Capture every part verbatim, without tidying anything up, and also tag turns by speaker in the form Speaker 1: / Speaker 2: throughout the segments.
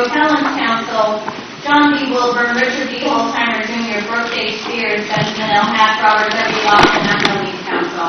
Speaker 1: Appellants Counsel, John D. Wilburn, Richard D. Holzheimer Junior, Brooke J. Spears, Benjamin L. Hack, Robert W. Lawson, and the lead counsel.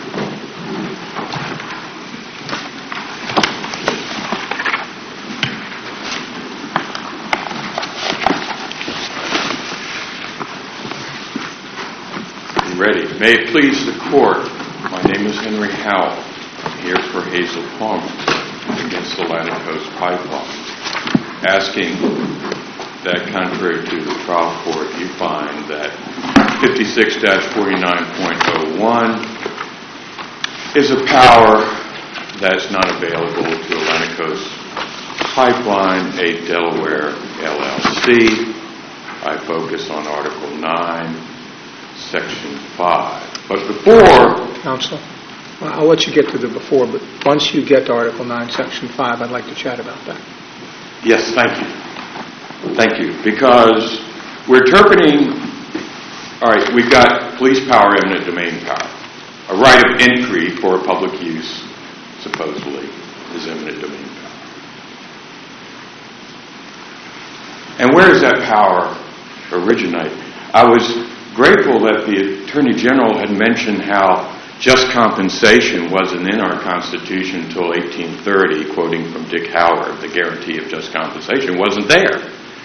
Speaker 2: Ready. May it please the court, my name is Henry Howell. I'm here for Hazel Palmer against the Atlantic Coast Pipeline, asking that contrary to the trial court, you find that fifty-six forty-nine point oh one is a power that's not available to Atlantic Coast Pipeline, a Delaware L L C. I focus on Article nine, Section five. But before...
Speaker 3: Counsel, I'll let you get to the before, but once you get to Article nine, Section five, I'd like to chat about that.
Speaker 2: Yes, thank you. Thank you. Because we're interpreting... All right, we've got police power, eminent domain power. A right of entry for public use, supposedly, is eminent domain power. And where does that power originate? I was grateful that the Attorney General had mentioned how just compensation wasn't in our Constitution until eighteen thirty, quoting from Dick Howard, the guarantee of just compensation wasn't there.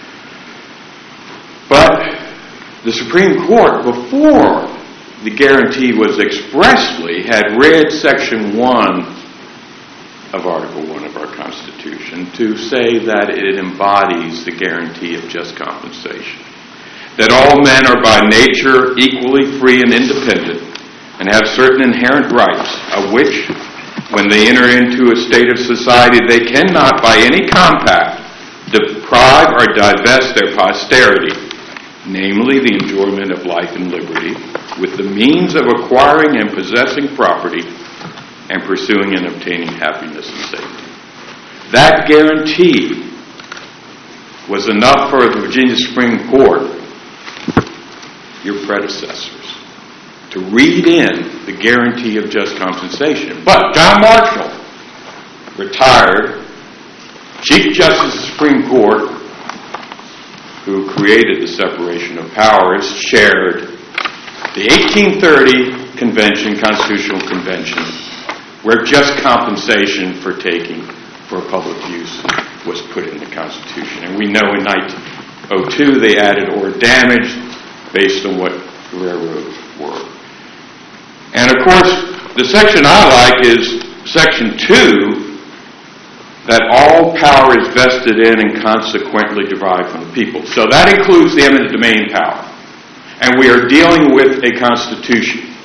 Speaker 2: But the Supreme Court, before the guarantee was expressly, had read Section one of Article one of our Constitution to say that it embodies the guarantee of just compensation. That all men are by nature equally free and independent and have certain inherent rights of which, when they enter into a state of society, they cannot by any compact deprive or divest their posterity, namely the enjoyment of life and liberty, with the means of acquiring and possessing property and pursuing and obtaining happiness and safety. That guarantee was enough for the Virginia Supreme Court, your predecessors, to read in the guarantee of just compensation. But John Marshall, retired Chief Justice of the Supreme Court, who created the separation of powers, chaired the eighteen thirty convention, Constitutional Convention, where just compensation for taking for public use was put in the Constitution. And we know in nineteen oh two they added or damage based on what the railroads were. And of course, the section I like is Section two, that all power is vested in and consequently derived from the people. So that includes the eminent domain power. And we are dealing with a constitution.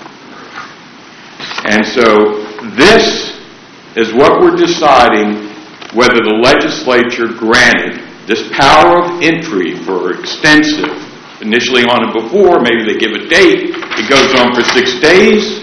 Speaker 2: And so this is what we're deciding whether the legislature granted this power of entry for extensive, initially on and before, maybe they give a date, it goes on for six days,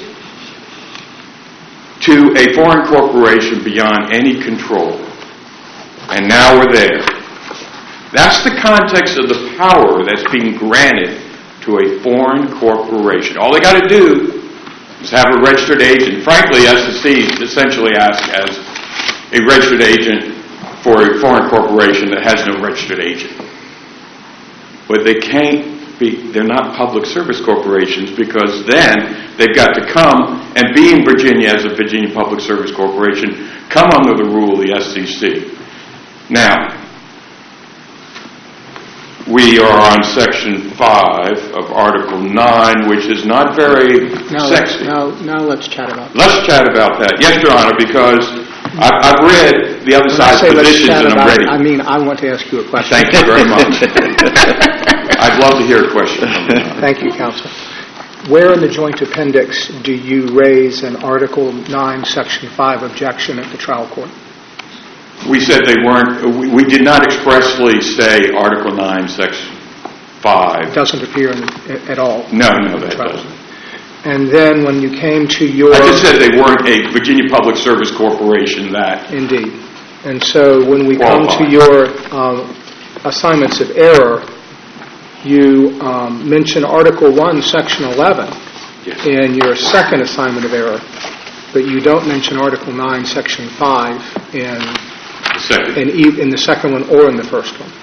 Speaker 2: to a foreign corporation beyond any control. And now we're there. That's the context of the power that's being granted to a foreign corporation. All they got to do is have a registered agent. Frankly, S E C essentially acts as a registered agent for a foreign corporation that has no registered agent. But they can't be, they're not public service corporations, because then they've got to come and be in Virginia as a Virginia Public Service Corporation, come under the rule of the S E C. Now, we are on Section five of Article nine, which is not very
Speaker 3: now
Speaker 2: sexy.
Speaker 3: Let's, now, now let's chat about that.
Speaker 2: Let's chat about that. Yes, Your Honor, because I've, I've read the other
Speaker 3: When
Speaker 2: side's positions and I'm
Speaker 3: about,
Speaker 2: ready.
Speaker 3: I mean, I want to ask you a question.
Speaker 2: Thank you very much. I'd love to hear a question.
Speaker 3: Thank you, Counsel. Where in the joint appendix do you raise an Article nine, Section five objection at the trial court?
Speaker 2: We said they weren't, we, we did not expressly say Article nine, Section five.
Speaker 3: It doesn't appear in, at all.
Speaker 2: No, no, that doesn't.
Speaker 3: And then when you came to your...
Speaker 2: I just said they weren't a Virginia Public Service Corporation that...
Speaker 3: Indeed. And so when we
Speaker 2: qualified.
Speaker 3: come to your um, assignments of error, you um, mention Article one, Section eleven
Speaker 2: Yes.
Speaker 3: in your second assignment of error, but you don't mention Article nine, Section five in
Speaker 2: Second.
Speaker 3: in, e- in the second one or in the first one.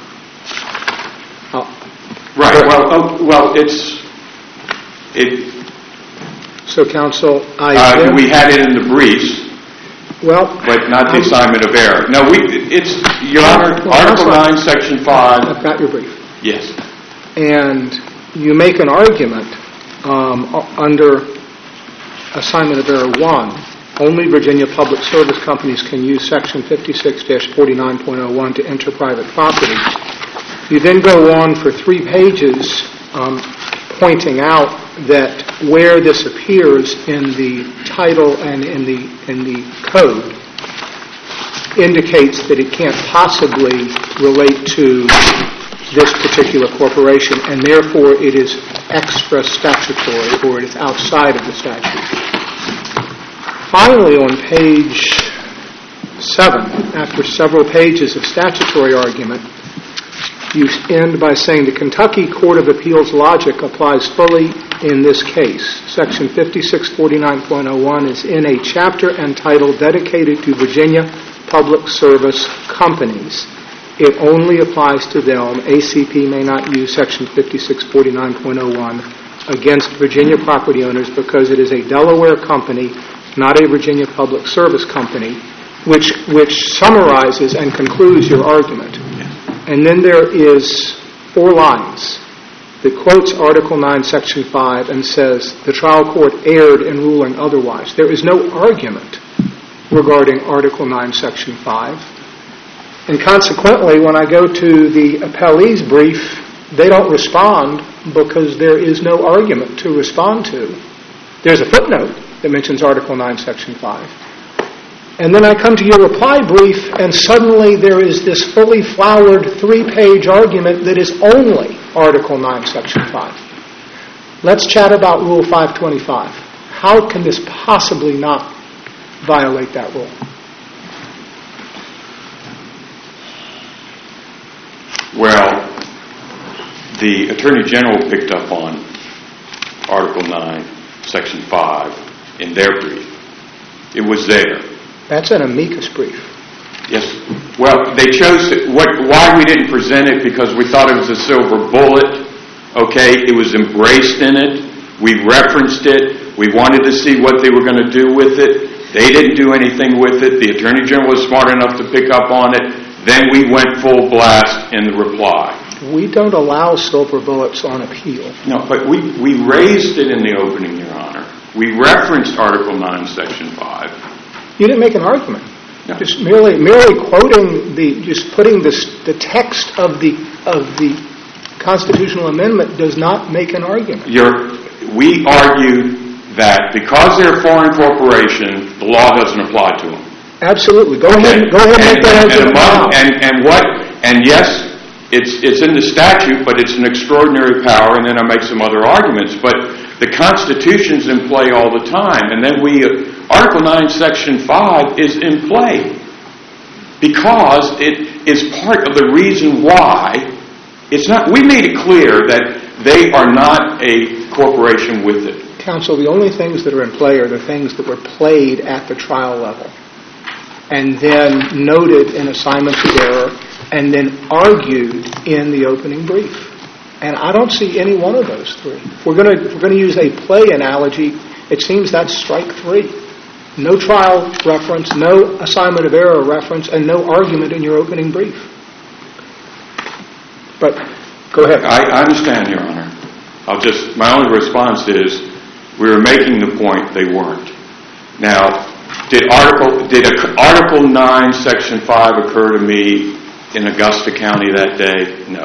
Speaker 3: Oh,
Speaker 2: Right, well, oh, well, it's, it,
Speaker 3: So, counsel, I
Speaker 2: uh,
Speaker 3: then-
Speaker 2: we had it in the briefs,
Speaker 3: well,
Speaker 2: but not the
Speaker 3: I'm-
Speaker 2: assignment of error. No, we, it's, Your Honor,
Speaker 3: Well,
Speaker 2: Article
Speaker 3: that's fine.
Speaker 2: nine, Section five,
Speaker 3: I've got your brief.
Speaker 2: yes.
Speaker 3: And you make an argument um, u- under assignment of error one, only Virginia public service companies can use Section fifty-six forty-nine point oh one to enter private property. You then go on for three pages um, pointing out that where this appears in the title and in the in the code indicates that it can't possibly relate to this particular corporation, and therefore it is extra statutory, or it is outside of the statute. Finally, on page seven, after several pages of statutory argument, you end by saying the Kentucky Court of Appeals logic applies fully in this case. Section fifty-six forty-nine point oh one is in a chapter and title dedicated to Virginia public service companies. It only applies to them. A C P may not use Section fifty-six forty-nine point oh one against Virginia property owners because it is a Delaware company, not a Virginia public service company, which which summarizes and concludes your argument. And then there is four lines that quotes Article nine, Section five, and says the trial court erred in ruling otherwise. There is no argument regarding Article nine, Section five. And consequently, when I go to the appellee's brief, they don't respond because there is no argument to respond to. There's a footnote that mentions Article nine, Section five. And then I come to your reply brief, and suddenly there is this fully flowered three-page argument that is only Article nine, Section five. Let's chat about Rule five twenty-five. How can this possibly not violate that rule?
Speaker 2: Well, the Attorney General picked up on Article nine, Section five in their brief. It was there.
Speaker 3: That's an amicus brief.
Speaker 2: Yes. Well, they chose to, what, why we didn't present it, because we thought it was a silver bullet. Okay, it was embraced in it. We referenced it. We wanted to see what they were going to do with it. They didn't do anything with it. The Attorney General was smart enough to pick up on it. Then we went full blast in the reply.
Speaker 3: We don't allow silver bullets on appeal.
Speaker 2: No, but we, we raised it in the opening, Your Honor. We referenced Article nine, Section five.
Speaker 3: You didn't make an argument.
Speaker 2: No.
Speaker 3: Just merely merely quoting the, just putting this, the text of the of the constitutional amendment does not make an argument.
Speaker 2: You're, we argued that because they're a foreign corporation, the law doesn't apply to them.
Speaker 3: Absolutely. Go ahead.
Speaker 2: And,
Speaker 3: Go ahead and make that
Speaker 2: and,
Speaker 3: argument
Speaker 2: among,
Speaker 3: now.
Speaker 2: and, and what? And yes, it's it's in the statute, but it's an extraordinary power. And then I make some other arguments. But the Constitution's in play all the time. And then we, uh, Article nine, Section five is in play because it is part of the reason why it's not. We made it clear that they are not a corporation with it.
Speaker 3: Counsel, the only things that are in play are the things that were played at the trial level and then noted in assignments of error and then argued in the opening brief. And I don't see any one of those three. If we're going to if we're going to use a play analogy, it seems that's strike three. No trial reference, no assignment of error reference, and no argument in your opening brief. But go ahead.
Speaker 2: I, I understand, Your Honor. I'll just, my only response is we were making the point they weren't. Now, did Article did a, Article nine, Section five occur to me in Augusta County that day? No.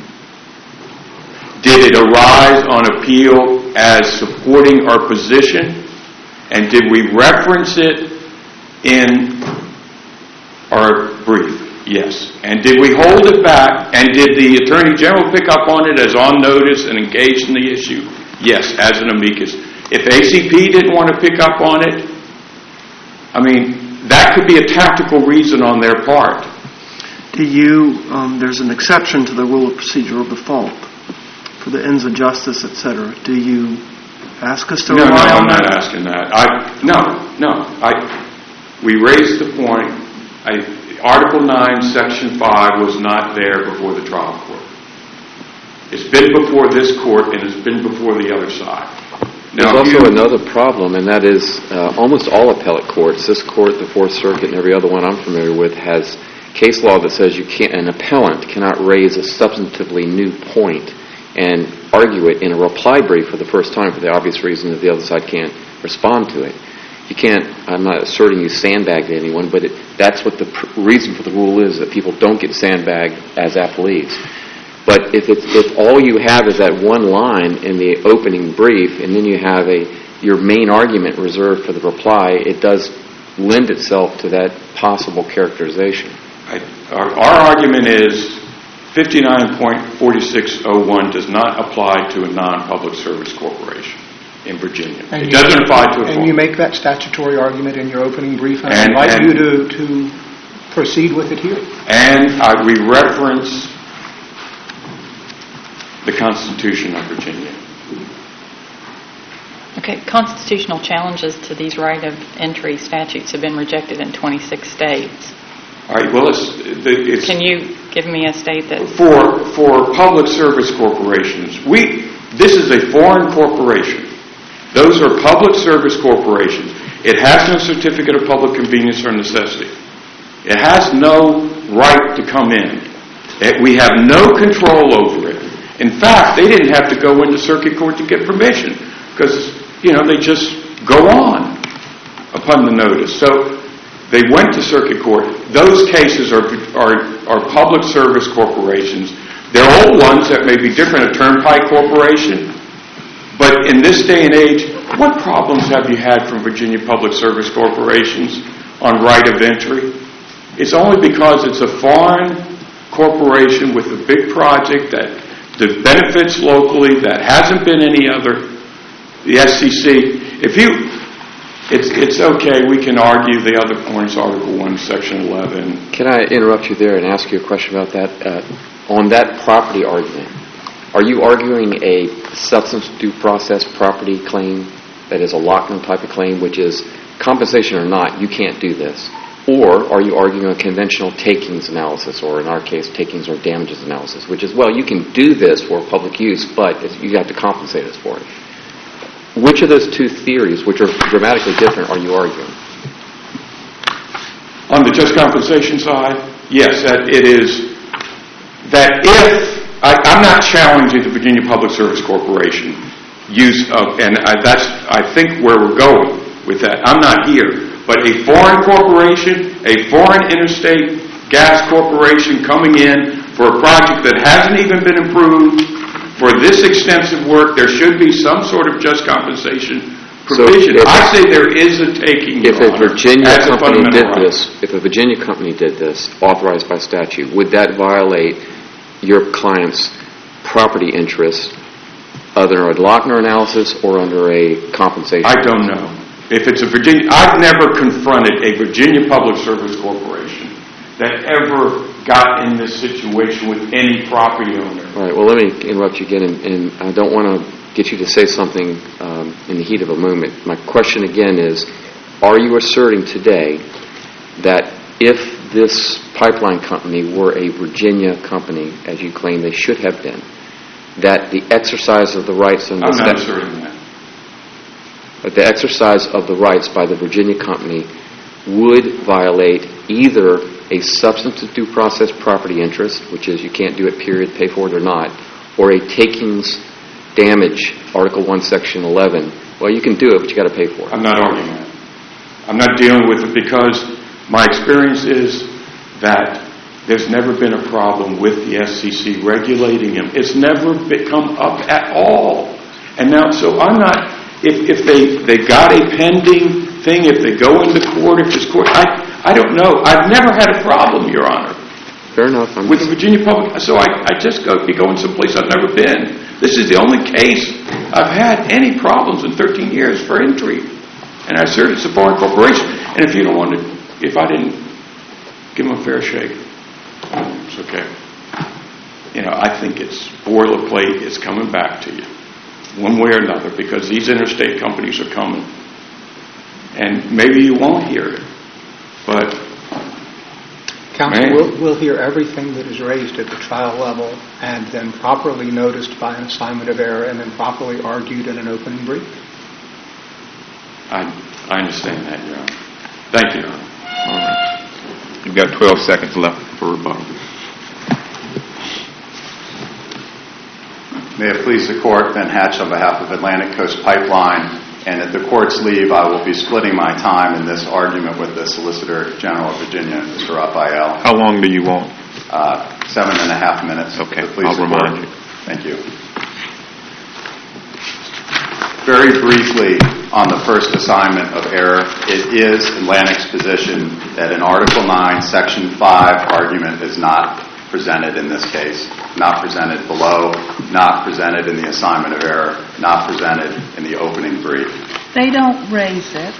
Speaker 2: Did it arise on appeal as supporting our position? And did we reference it in our brief? Yes. And did we hold it back? And did the Attorney General pick up on it as on notice and engaged in the issue? Yes, as an amicus. If A C P didn't want to pick up on it, I mean, that could be a tactical reason on their part.
Speaker 4: Do you, um, there's an exception to the rule of procedural default for the ends of justice, et cetera. Do you ask us to
Speaker 2: No, no,
Speaker 4: rely
Speaker 2: I'm
Speaker 4: on
Speaker 2: not
Speaker 4: that?
Speaker 2: asking that. I, no, no. I, we raised the point I, Article nine, Section five was not there before the trial court. It's been before this court, and it's been before the other side.
Speaker 5: There's
Speaker 2: Now,
Speaker 5: also
Speaker 2: you,
Speaker 5: another problem, and that is uh, almost all appellate courts, this court, the Fourth Circuit, and every other one I'm familiar with, has case law that says you can't, an appellant cannot raise a substantively new point and argue it in a reply brief for the first time for the obvious reason that the other side can't respond to it. You can't, I'm not asserting you sandbagged anyone, but it, that's what the pr- reason for the rule is, that people don't get sandbagged as appellees. But if it's, if all you have is that one line in the opening brief, and then you have a your main argument reserved for the reply, it does lend itself to that possible characterization.
Speaker 2: I, our, our argument is fifty-nine point four six oh one does not apply to a non-public service corporation in Virginia.
Speaker 3: And
Speaker 2: it
Speaker 3: you,
Speaker 2: doesn't apply to a
Speaker 3: And
Speaker 2: form.
Speaker 3: you make that statutory argument in your opening brief, and,
Speaker 2: And-
Speaker 3: I invite
Speaker 2: and-
Speaker 3: you to, to proceed with it here.
Speaker 2: And I, we reference the Constitution of Virginia.
Speaker 6: Okay, constitutional challenges to these right of entry statutes have been rejected in twenty-six states.
Speaker 2: All right, well, it's, it's
Speaker 6: Can you give me a state that...
Speaker 2: for for public service corporations. We this is a foreign corporation. Those are public service corporations. It has no certificate of public convenience or necessity. It has no right to come in. It, we have no control over it. In fact, they didn't have to go into circuit court to get permission because, you know, they just go on upon the notice. So they went to circuit court. Those cases are are, are public service corporations. They're old ones that may be different, a turnpike corporation. But in this day and age, what problems have you had from Virginia Public Service Corporations on right of entry? It's only because it's a foreign corporation with a big project that that benefits locally, that hasn't been any other, the S C C. If you, it's it's okay, we can argue the other points, Article one, Section eleven.
Speaker 5: Can I interrupt you there and ask you a question about that? Uh, on that property argument, are you arguing a substance due process property claim that is a Lochner type of claim, which is compensation or not, you can't do this? Or are you arguing a conventional takings analysis, or in our case, takings or damages analysis, which is, well, you can do this for public use, but you have to compensate us for it? Which of those two theories, which are dramatically different, are you arguing?
Speaker 2: On the just compensation side, yes, that it is that if, I, I'm not challenging the Virginia Public Service Corporation use of, and I, that's, I think, where we're going with that. I'm not here. But a foreign corporation, a foreign interstate gas corporation coming in for a project that hasn't even been approved for this extensive work, there should be some sort of just compensation provision.
Speaker 5: So if,
Speaker 2: I say there is a taking,
Speaker 5: If
Speaker 2: Your
Speaker 5: a
Speaker 2: Honor,
Speaker 5: Virginia
Speaker 2: as a
Speaker 5: company
Speaker 2: fundamental
Speaker 5: did
Speaker 2: right.
Speaker 5: this, if a Virginia company did this, authorized by statute, would that violate your client's property interest under a Lochner analysis or under a compensation?
Speaker 2: I don't know. If it's a Virginia, I've never confronted a Virginia Public Service Corporation that ever got in this situation with any property owner.
Speaker 5: All right, well, let me interrupt you again, and, and I don't want to get you to say something um, in the heat of a moment. My question again is, are you asserting today that if this pipeline company were a Virginia company, as you claim they should have been, that the exercise of the rights under
Speaker 2: I'm
Speaker 5: the
Speaker 2: not
Speaker 5: statute...
Speaker 2: asserting that.
Speaker 5: But the exercise of the rights by the Virginia company would violate either a substantive due process property interest, which is you can't do it, period, pay for it or not, or a takings damage, Article one, Section eleven. Well, you can do it, but you got to pay for it.
Speaker 2: I'm not arguing that. I'm not dealing with it because my experience is that there's never been a problem with the S C C regulating them. It's never come up at all. And now, so I'm not... If, if they, they got a pending thing, if they go into court, if this court, I, I don't know. I've never had a problem, Your Honor.
Speaker 5: Fair enough. I'm
Speaker 2: With the Virginia Public, so I, I just go, be going someplace I've never been. This is the only case I've had any problems in thirteen years for entry. And I assert it's a foreign corporation. And if you don't want to, if I didn't give them a fair shake, it's okay. You know, I think it's boilerplate, it's coming back to you, one way or another, because these interstate companies are coming. And maybe you won't hear it, but
Speaker 3: Counsel,
Speaker 2: Man.
Speaker 3: we'll, we'll hear everything that is raised at the trial level and then properly noticed by an assignment of error and then properly argued in an opening brief.
Speaker 2: I, I understand that, Your Honor. Thank you, Your Honor.
Speaker 7: All right. You've got twelve seconds left for rebuttal.
Speaker 8: May it please the Court, Ben Hatch on behalf of Atlantic Coast Pipeline, and at the Court's leave, I will be splitting my time in this argument with the Solicitor General of Virginia, Mister Raphael.
Speaker 7: How long do you want?
Speaker 8: Uh, seven and a half minutes.
Speaker 7: Okay,
Speaker 8: Please
Speaker 7: I'll remind you.
Speaker 8: Thank you. Very briefly on the first assignment of error, it is Atlantic's position that an Article nine, Section five argument is not presented in this case, not presented below, not presented in the assignment of error, not presented in the opening brief.
Speaker 9: They don't raise it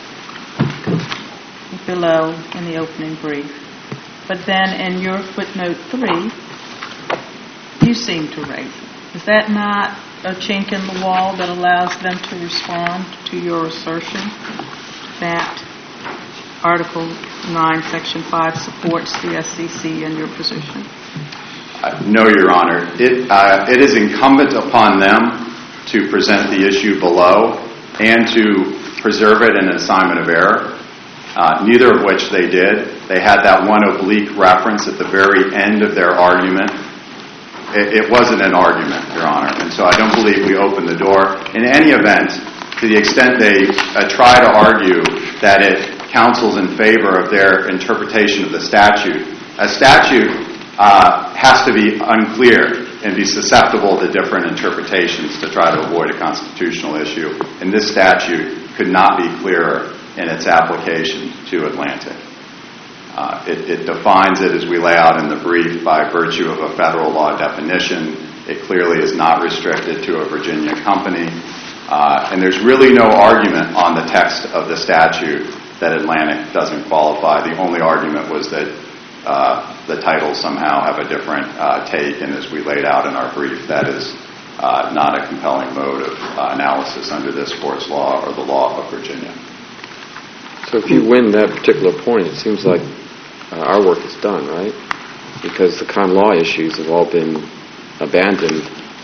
Speaker 9: below in the opening brief, but then in your footnote three, you seem to raise it. Is that not a chink in the wall that allows them to respond to your assertion that Article nine, Section five supports the S C C in your position?
Speaker 8: Uh, no, Your Honor. It, uh, it is incumbent upon them to present the issue below and to preserve it in an assignment of error, uh, neither of which they did. They had that one oblique reference at the very end of their argument. It, it wasn't an argument, Your Honor, and so I don't believe we opened the door. In any event, to the extent they uh, try to argue that it counsels in favor of their interpretation of the statute, a statute Uh, has to be unclear and be susceptible to different interpretations to try to avoid a constitutional issue. And this statute could not be clearer in its application to Atlantic. Uh, it, it defines it, as we lay out in the brief, by virtue of a federal law definition. It clearly is not restricted to a Virginia company. Uh, and there's really no argument on the text of the statute that Atlantic doesn't qualify. The only argument was that Uh, the titles somehow have a different uh, take, and as we laid out in our brief, that is uh, not a compelling mode of uh, analysis under this court's law or the law of Virginia.
Speaker 5: So if you win that particular point, it seems like uh, our work is done, right? Because the con law issues have all been abandoned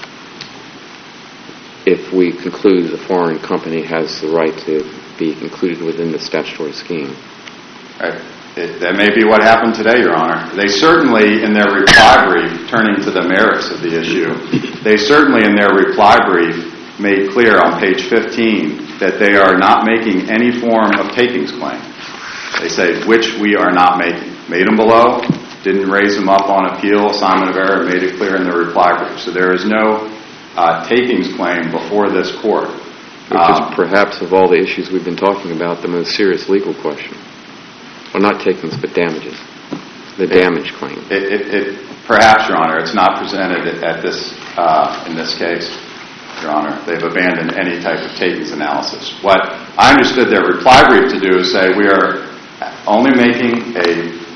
Speaker 5: if we conclude the foreign company has the right to be included within the statutory scheme.
Speaker 8: Right. It, that may be what happened today, Your Honor. They certainly, in their reply brief, turning to the merits of the issue, they certainly, in their reply brief, made clear on page fifteen that they are not making any form of takings claim. They say, which we are not making. Made them below, didn't raise them up on appeal, assignment of error, made it clear in the reply brief. So there is no uh, takings claim before this court.
Speaker 5: Which is
Speaker 8: Um,
Speaker 5: perhaps, of all the issues we've been talking about, the most serious legal question. Well, not takings, but damages. The damage claim.
Speaker 8: It, it, it, perhaps, Your Honor, it's not presented at this uh, in this case, Your Honor. They've abandoned any type of takings analysis. What I understood their reply brief to do is say we are only making a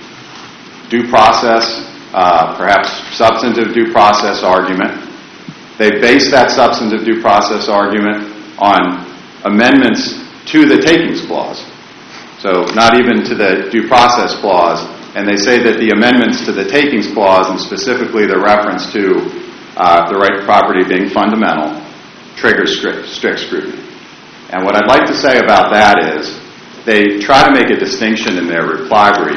Speaker 8: due process, uh, perhaps substantive due process argument. They base that substantive due process argument on amendments to the takings clause. So not even to the due process clause. And they say that the amendments to the takings clause, and specifically the reference to uh, the right to property being fundamental, triggers strict, strict scrutiny. And what I'd like to say about that is they try to make a distinction in their reply brief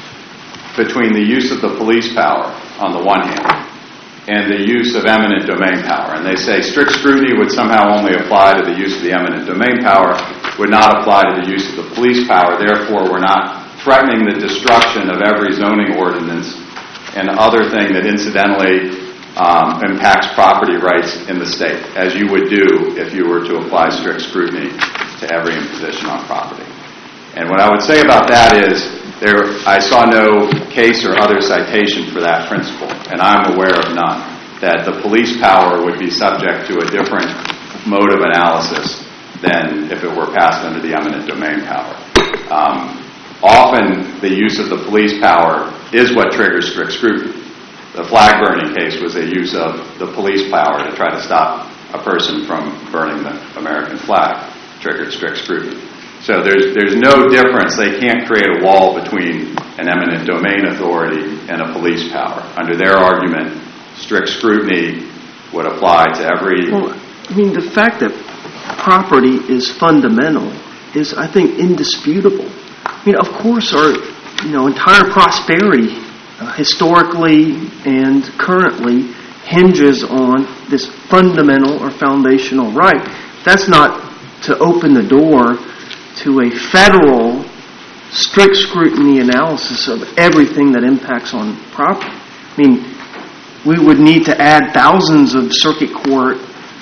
Speaker 8: between the use of the police power on the one hand and the use of eminent domain power. And they say strict scrutiny would somehow only apply to the use of the eminent domain power, would not apply to the use of the police power. Therefore, we're not threatening the destruction of every zoning ordinance and other thing that incidentally um, impacts property rights in the state, as you would do if you were to apply strict scrutiny to every imposition on property. And what I would say about that is there, I saw no case or other citation for that principle, and I'm aware of none, that the police power would be subject to a different mode of analysis than if it were passed under the eminent domain power. Um, often, the use of the police power is what triggers strict scrutiny. The flag burning case was a use of the police power to try to stop a person from burning the American flag, triggered strict scrutiny. So there's there's no difference. They can't create a wall between an eminent domain authority and a police power. Under their argument, strict scrutiny would apply to every...
Speaker 4: Well, I mean, the fact that property is fundamental is, I think, indisputable. I mean, of course, our you know entire prosperity, uh, historically and currently, hinges on this fundamental or foundational right. That's not to open the door to a federal strict scrutiny analysis of everything that impacts on property. I mean, we would need to add thousands of circuit court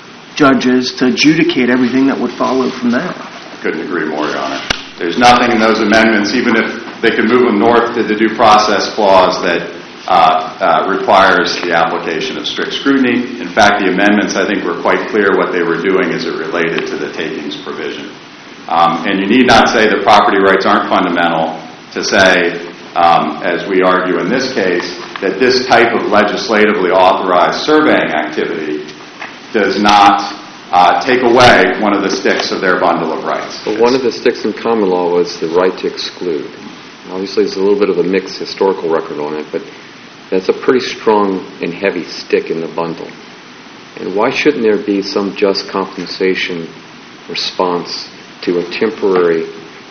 Speaker 4: judges to adjudicate everything that would follow from that.
Speaker 8: Couldn't agree more, Your Honor. There's nothing in those amendments, even if they could move them north to the due process clause, that uh, uh, requires the application of strict scrutiny. In fact, the amendments, I think, were quite clear what they were doing as it related to the takings provision. Um, and you need not say that property rights aren't fundamental to say, um, as we argue in this case, that this type of legislatively authorized surveying activity does not uh, take away one of the sticks of their bundle of rights.
Speaker 5: But one of the sticks in common law was the right to exclude. Obviously, there's a little bit of a mixed historical record on it, but that's a pretty strong and heavy stick in the bundle. And why shouldn't there be some just compensation response to a temporary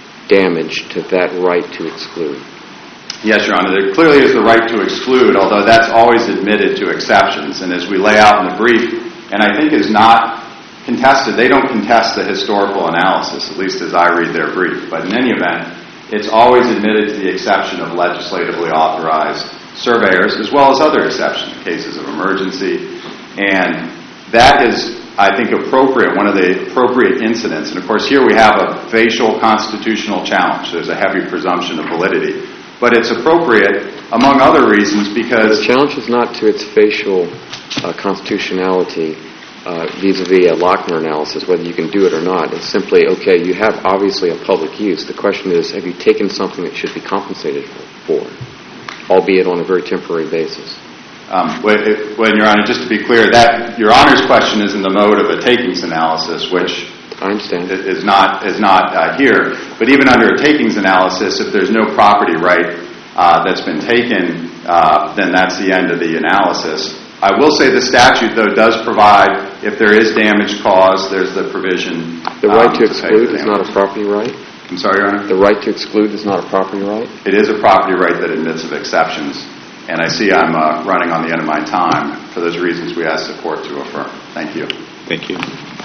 Speaker 5: damage to that right to exclude?
Speaker 8: Yes, Your Honor. There clearly is the right to exclude, although that's always admitted to exceptions. And as we lay out in the brief, and I think is not contested, they don't contest the historical analysis, at least as I read their brief. But in any event, it's always admitted to the exception of legislatively authorized surveyors, as well as other exceptions, cases of emergency. And that is, I think, appropriate, one of the appropriate incidents. And of course, here we have a facial constitutional challenge. There's a heavy presumption of validity. But it's appropriate, among other reasons, because...
Speaker 5: The challenge is not to its facial uh, constitutionality uh, vis-a-vis a Lochner analysis, whether you can do it or not. It's simply, okay, you have obviously a public use. The question is, have you taken something that should be compensated for, albeit on a very temporary basis?
Speaker 8: Um, when, when, Your Honor, just to be clear, that Your Honor's question is in the mode of a takings analysis, which...
Speaker 5: I understand.
Speaker 8: Is not is not uh, here. But even under a takings analysis, if there's no property right uh, that's been taken, uh, then that's the end of the analysis. I will say the statute, though, does provide, if there is damage caused, there's the provision.
Speaker 5: The right
Speaker 8: um,
Speaker 5: to exclude is not a property right?
Speaker 8: I'm sorry, Your Honor?
Speaker 5: The right to exclude is not a property right?
Speaker 8: It is a property right that admits of exceptions. And I see I'm uh, running on the end of my time. For those reasons, we ask the Court to affirm. Thank you.
Speaker 7: Thank you.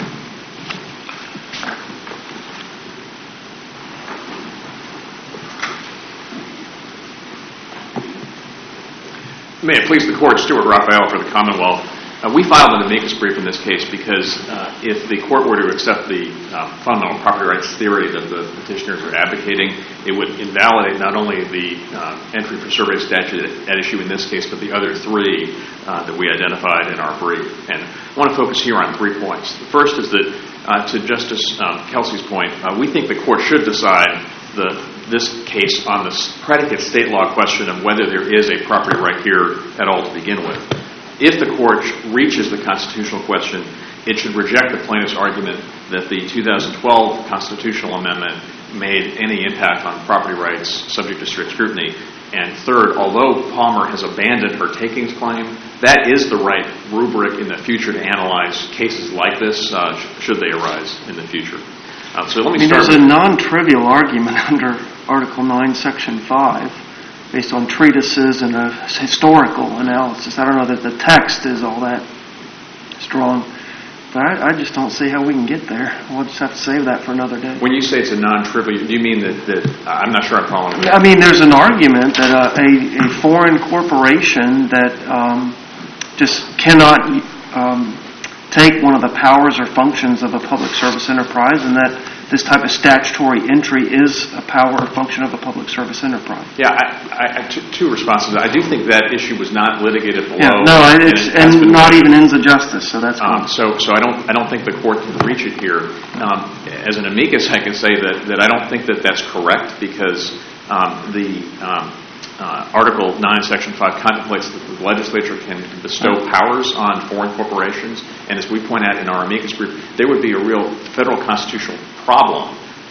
Speaker 10: May it please the Court, Stuart Raphael for the Commonwealth. Uh, we filed an amicus brief in this case because uh, if the Court were to accept the uh, fundamental property rights theory that the petitioners are advocating, it would invalidate not only the uh, entry for survey statute at issue in this case, but the other three uh, that we identified in our brief. And I want to focus here on three points. The first is that, uh, to Justice um, Kelsey's point, uh, we think the Court should decide the this case on the predicate state law question of whether there is a property right here at all to begin with. If the Court reaches the constitutional question, it should reject the plaintiff's argument that the two thousand twelve constitutional amendment made any impact on property rights subject to strict scrutiny. And third, although Palmer has abandoned her takings claim, that is the right rubric in the future to analyze cases like this, uh, should they arise in the future. Uh, so let me
Speaker 4: I mean,
Speaker 10: start.
Speaker 4: There's a non-trivial argument under Article nine, Section five, based on treatises and a historical analysis. I don't know that the text is all that strong, but I, I just don't see how we can get there. We'll just have to save that for another day.
Speaker 10: When you say it's a non-trivial, do you mean that, that I'm not sure I'm following that.
Speaker 4: I mean, there's an argument that uh, a, a foreign corporation that um, just cannot um, take one of the powers or functions of a public service enterprise, and that this type of statutory entry is a power or function of a public service enterprise.
Speaker 10: Yeah, I, I, I, two, two responses. I do think that issue was not litigated below.
Speaker 4: Yeah, no, it's, and, and not even ends of justice, so that's
Speaker 10: um,
Speaker 4: cool.
Speaker 10: So, so I don't, I don't think the Court can reach it here. Um, as an amicus, I can say that, that I don't think that that's correct because um, the um, uh, Article nine, Section five contemplates that the legislature can bestow powers on foreign corporations, and as we point out in our amicus brief, there would be a real federal constitutional problem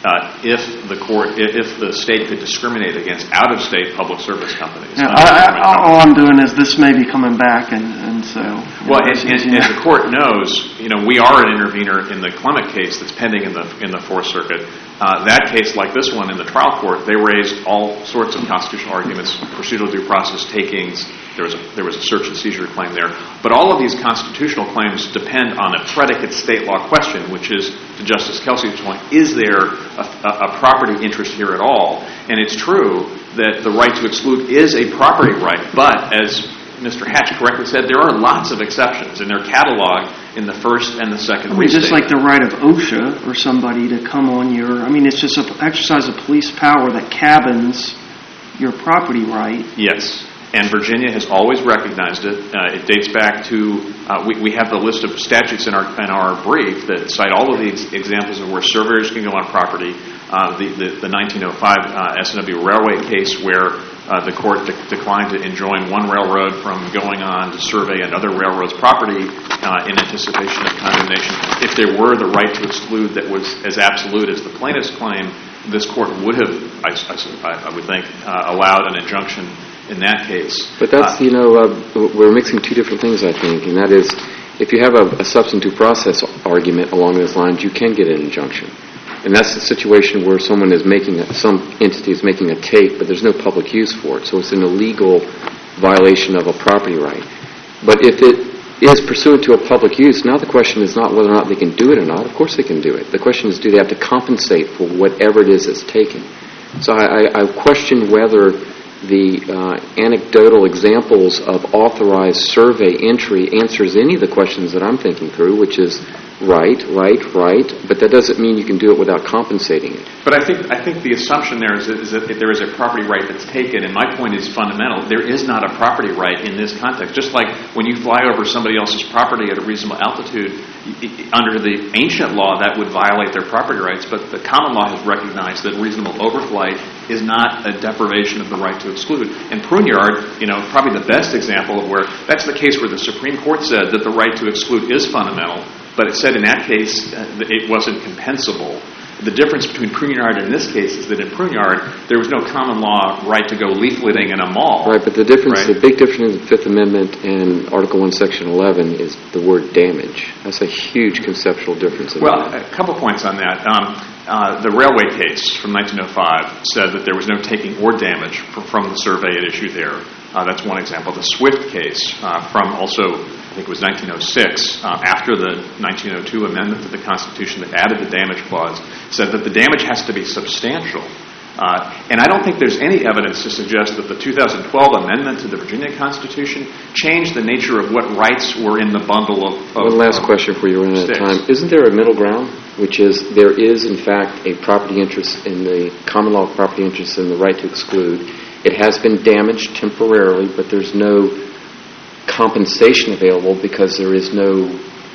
Speaker 10: uh, if the court, if, if the state could discriminate against out-of-state public service companies.
Speaker 4: Yeah, I, I, all I'm doing is this may be coming back, and, and so...
Speaker 10: Well, and, and, as the court knows, you know, we are an intervener in the Clement case that's pending in the in the Fourth Circuit. Uh, that case, like this one in the trial court, they raised all sorts of constitutional arguments, procedural due process, takings. There was a, there was a search and seizure claim there. But all of these constitutional claims depend on a predicate state law question, which is, to Justice Kelsey's point, is there a, a property interest here at all? And it's true that the right to exclude is a property right, but as Mister Hatch correctly said, there are lots of exceptions, and they're cataloged in the first and the second
Speaker 4: I mean, just like
Speaker 10: restatement.
Speaker 4: the right of OSHA or somebody to come on your... I mean, it's just an exercise of police power that cabins your property right.
Speaker 10: Yes. And Virginia has always recognized it. Uh, it dates back to, uh, we, we have the list of statutes in our in our brief that cite all of these examples of where surveyors can go on property. Uh, the, the, the nineteen oh five uh, S and W Railway case where uh, the court de- declined to enjoin one railroad from going on to survey another railroad's property uh, in anticipation of condemnation. If there were the right to exclude that was as absolute as the plaintiff's claim, this court would have, I, I, I would think, uh, allowed an injunction in that case.
Speaker 5: But that's, uh, you know, uh, we're mixing two different things, I think, and that is, if you have a, a substantive process argument along those lines, you can get an injunction. And that's the situation where someone is making, a, some entity is making a take, but there's no public use for it, so it's an illegal violation of a property right. But if it is pursuant to a public use, now the question is not whether or not they can do it or not. Of course they can do it. The question is, do they have to compensate for whatever it is that's taken? So I, I, I question whether the uh, anecdotal examples of authorized survey entry answers any of the questions that I'm thinking through, which is right, right, right, but that doesn't mean you can do it without compensating it.
Speaker 10: But I think I think the assumption there is that, is that there is a property right that's taken, and my point is fundamental. There is not a property right in this context. Just like when you fly over somebody else's property at a reasonable altitude, under the ancient law, that would violate their property rights, but the common law has recognized that reasonable overflight is not a deprivation of the right to exclude. And Pruneyard, you know, probably the best example of where that's the case where the Supreme Court said that the right to exclude is fundamental, but it said in that case uh, that it wasn't compensable. The difference between Pruneyard and this case is that in Pruneyard, there was no common law right to go leafleting in a mall.
Speaker 5: Right, but the difference,
Speaker 10: right?
Speaker 5: the big difference in the Fifth Amendment and Article one, Section eleven is the word damage. That's a huge conceptual difference. In
Speaker 10: Well,
Speaker 5: that.
Speaker 10: a couple points on that. Um, uh, the railway case from nineteen oh five said that there was no taking or damage from, from the survey at issue there. Uh, that's one example. The Swift case uh, from also, I think it was nineteen oh six, uh, after the nineteen oh two amendment to the Constitution that added the damage clause, said that the damage has to be substantial. Uh, and I don't think there's any evidence to suggest that the two thousand twelve amendment to the Virginia Constitution changed the nature of what rights were in the bundle of... of
Speaker 5: One last
Speaker 10: of
Speaker 5: question for you, running out of time. Isn't there a middle ground, which is there is, in fact, a property interest in the common law property interest in the right to exclude? It has been damaged temporarily, but there's no compensation available because there is no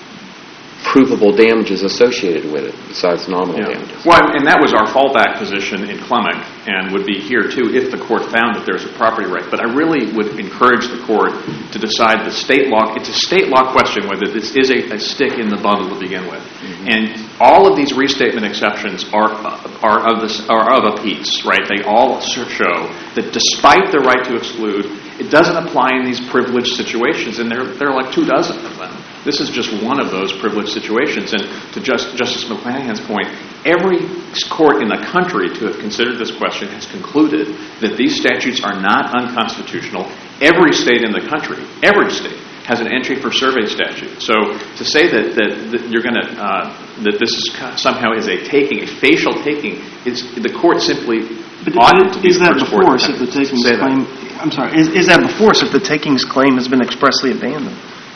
Speaker 5: provable damages associated with it besides nominal
Speaker 10: Yeah.
Speaker 5: damages.
Speaker 10: Well, and that was our fallback position in Clement and would be here, too, if the court found that there's a property right. But I really would encourage the court to decide the state law. It's a state law question whether this is a, a stick in the bundle to begin with. Mm-hmm. And all of these restatement exceptions are are of this are of a piece, right? They all show that despite the right to exclude, it doesn't apply in these privileged situations, and there there are like two dozen of them. This is just one of those privileged situations. And to just, Justice McClanahan's point, every court in the country to have considered this question has concluded that these statutes are not unconstitutional. Every state in the country, every state, has an entry for survey statute. So to say that, that, that you're going to uh, that this is somehow is a taking, a facial taking, is the court simply
Speaker 4: But
Speaker 10: ought to be
Speaker 4: is
Speaker 10: the
Speaker 4: that
Speaker 10: first
Speaker 4: before
Speaker 10: court
Speaker 4: us if the takings
Speaker 10: say that.
Speaker 4: claim? I'm sorry. Is, is that before us if the takings claim has been expressly abandoned?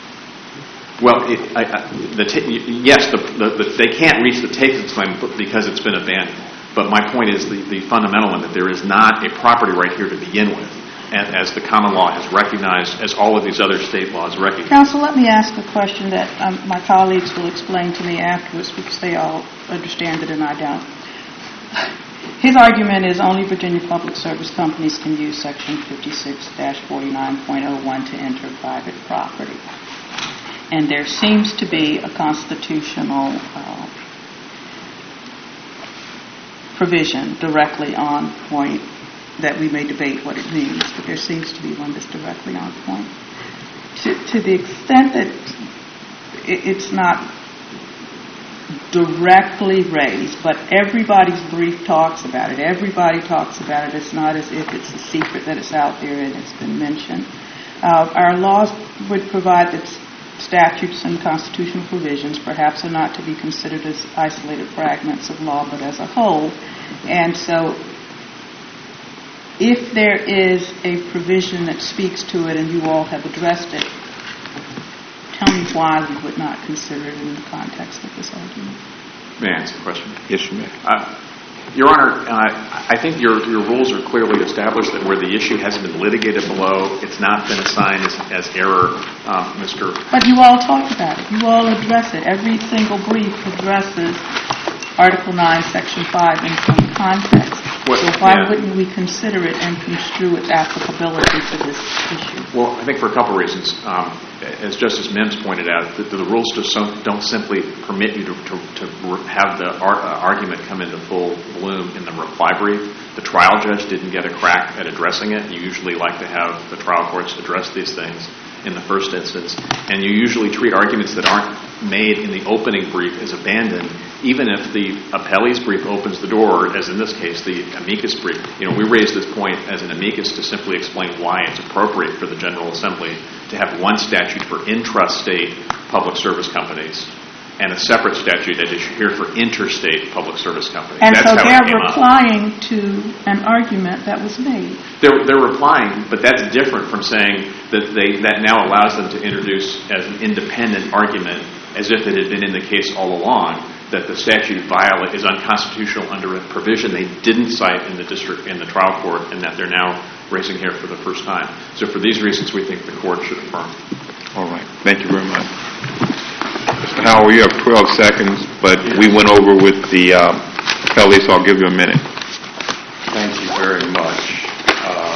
Speaker 10: Well, it, I, I, the ta- yes, the, the, the, they can't reach the takings claim because it's been abandoned. But my point is the, the fundamental one, that there is not a property right here to begin with, and as the common law has recognized, as all of these other state laws recognize.
Speaker 9: Counsel, let me ask a question that um, my colleagues will explain to me afterwards because they all understand it and I don't. His argument is only Virginia Public Service companies can use Section fifty-six forty-nine point oh one to enter private property. And there seems to be a constitutional uh, provision directly on point that we may debate what it means, but there seems to be one that's directly on point. To, to the extent that it, it's not directly raised, but everybody's brief talks about it. Everybody talks about it. It's not as if it's a secret that it's out there and it's been mentioned. Uh, our laws would provide that statutes and constitutional provisions perhaps are not to be considered as isolated fragments of law, but as a whole. And so if there is a provision that speaks to it and you all have addressed it, tell me why we would not consider it in the context of this argument.
Speaker 10: May I answer the question?
Speaker 7: Yes, you may.
Speaker 10: Uh, Your Honor, uh, I think your, your rules are clearly established that where the issue hasn't been litigated below, it's not been assigned as, as error, um, Mister
Speaker 9: But you all talk about it. You all address it. Every single brief addresses Article nine, Section five in some context.
Speaker 10: What,
Speaker 9: so why
Speaker 10: yeah.
Speaker 9: wouldn't we consider it and construe its applicability to this issue?
Speaker 10: Well, I think for a couple reasons. Um, as Justice Mims pointed out, the, the rules just don't, don't simply permit you to, to, to have the ar- uh, argument come into full bloom in the reply brief. The trial judge didn't get a crack at addressing it. You usually like to have the trial courts address these things in the first instance, and you usually treat arguments that aren't made in the opening brief as abandoned, even if the appellee's brief opens the door, as in this case, the amicus brief. You know, we raised this point as an amicus to simply explain why it's appropriate for the General Assembly to have one statute for intrastate public service companies and a separate statute at issue here for interstate public service companies.
Speaker 9: And
Speaker 10: that's
Speaker 9: so
Speaker 10: how
Speaker 9: they're
Speaker 10: it came
Speaker 9: replying up. to an argument that was made.
Speaker 10: They're, they're replying, but that's different from saying that they that now allows them to introduce as an independent argument, as if it had been in the case all along, that the statute viola- is unconstitutional under a provision they didn't cite in the district in the trial court, and that they're now raising here for the first time. So for these reasons, we think the court should affirm.
Speaker 7: All right. Thank you very much. Mister Howell, you have twelve seconds, but yes. we went over with the um, appellee, so I'll give you a minute.
Speaker 2: Thank you very much. Uh,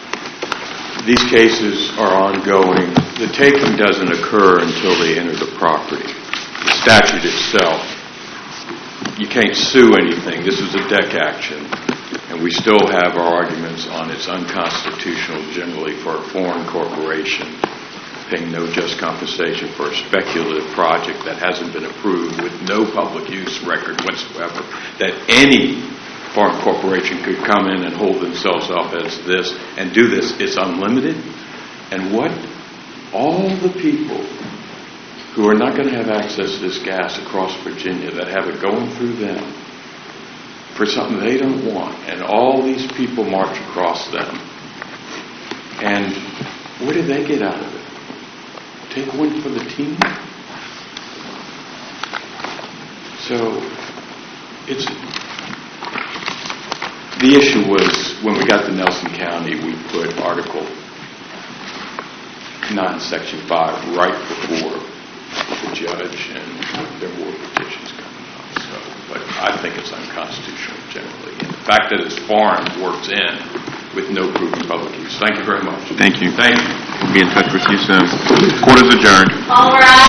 Speaker 2: these cases are ongoing. The taking doesn't occur until they enter the property. The statute itself, you can't sue anything. This is a deck action, and we still have our arguments on it's unconstitutional generally for a foreign corporation paying no just compensation for a speculative project that hasn't been approved with no public use record whatsoever, that any foreign corporation could come in and hold themselves up as this and do this. It's unlimited. And what all the people who are not going to have access to this gas across Virginia, that have it going through them for something they don't want, and all these people march across them, and what do they get out of it? Take one for the team? So, it's the issue was when we got to Nelson County, we put Article nine, Section five right before the judge, and there were petitions coming up. So, but I think it's unconstitutional generally. And the fact that it's foreign works in with no proof of public use. Thank you very much.
Speaker 7: Thank you.
Speaker 2: Thank you.
Speaker 7: We'll be in touch with you soon. Court is adjourned.
Speaker 1: All rise.